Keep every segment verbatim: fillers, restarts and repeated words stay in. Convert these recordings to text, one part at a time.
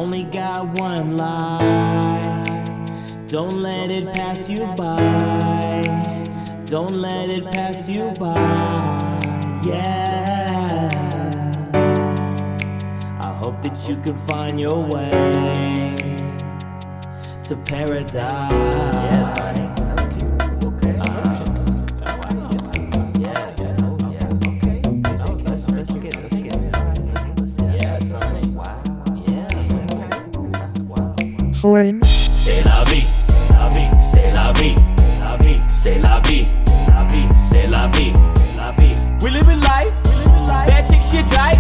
only got one life. Don't let it pass you by. Don't let it pass you by. Yeah. I hope that you can find your way to paradise. Yes, honey. That was cute. Okay. Uh, yeah, yeah, oh, yeah. Okay. Okay. Let's, let's get it. Let's get it. Let's, let's, yes, honey. Wow. Yeah. Okay. Wow. Foreign. C'est la vie, la vie, c'est la vie, la vie, c'est la vie, la vie, c'est la vie, la vie. We live in life, bad chick shit die.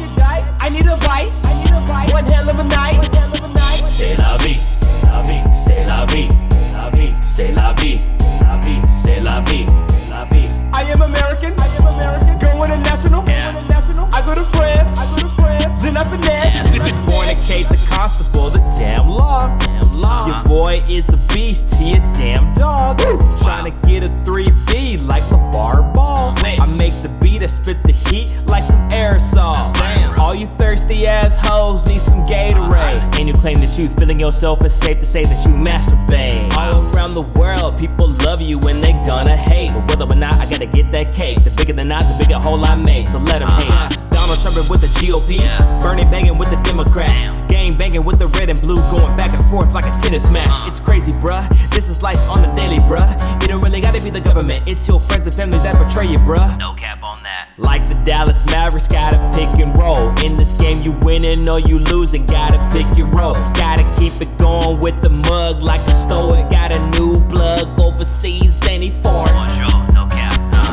I need a vice, one hell of a night. C'est la vie, la vie, c'est la vie, la vie, c'est la vie, la vie, c'est la vie, la vie. I am American, I am American, go international, I go to France, I go to France, then I finesse. Fornicate the constable, the damn law. Your boy is a beast, he a damn dog. Tryna get a three B like LeVar Ball. I make the beat, I spit the heat like some aerosol. All you thirsty ass hoes need some Gatorade. And you claim that you feeling yourself, it's safe to say that you masturbate. All around the world, people love you and they gonna hate. But whether or not, I gotta get that cake. The bigger the knot, the bigger hole I make, so let them hate. Donald Trump with the G O P, Bernie banging with the Democrats, gang banging with the red and blue, going back and forth like a tennis match. It's crazy, bruh. This is life on the daily, bruh. It don't really gotta be the government. It's your friends and family that betray you, bruh. No cap on that. Like the Dallas Mavericks, gotta pick and roll. In this game, you winning or you losing, gotta pick your role. Gotta keep it going with the mug like a stoic. Got a new plug overseas, and he foreign. Bonjour, no cap.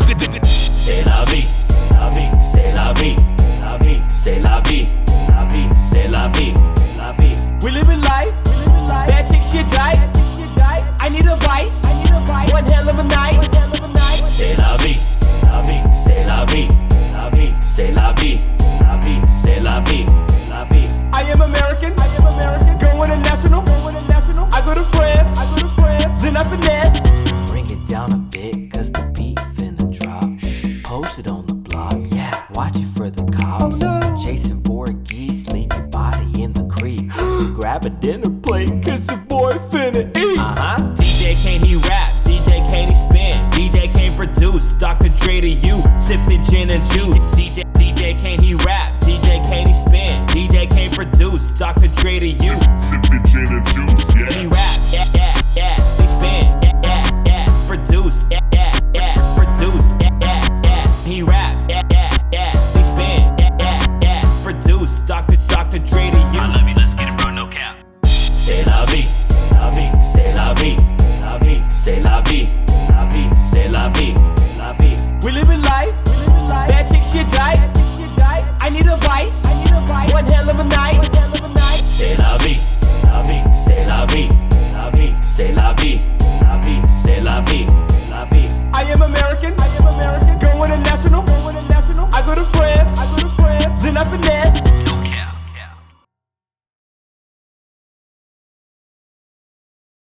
C'est la vie, la vie, c'est la vie, la vie, c'est la vie, la vie, c'est la vie, la vie. We live in life, bad chick shit die. I need a vice, one hell of a night. C'est la vie, la vie, c'est la vie, la vie, c'est la vie, la vie, c'est la vie, la vie. I am American, I am American, go international, I go to France, I go to France, then I finesse. Bring it down a bit, cause the beat finna drop. Post it on the block, yeah, watch it for the cops. Oh, no. Chasing Voorhees, leave your body in the creek. Grab a dinner plate, cause your boy finna eat. Uh-huh. D J can't he rap, D J can't he spin, D J can't produce, Doctor Dre to you, sipping gin and juice. D J, D J can't he rap,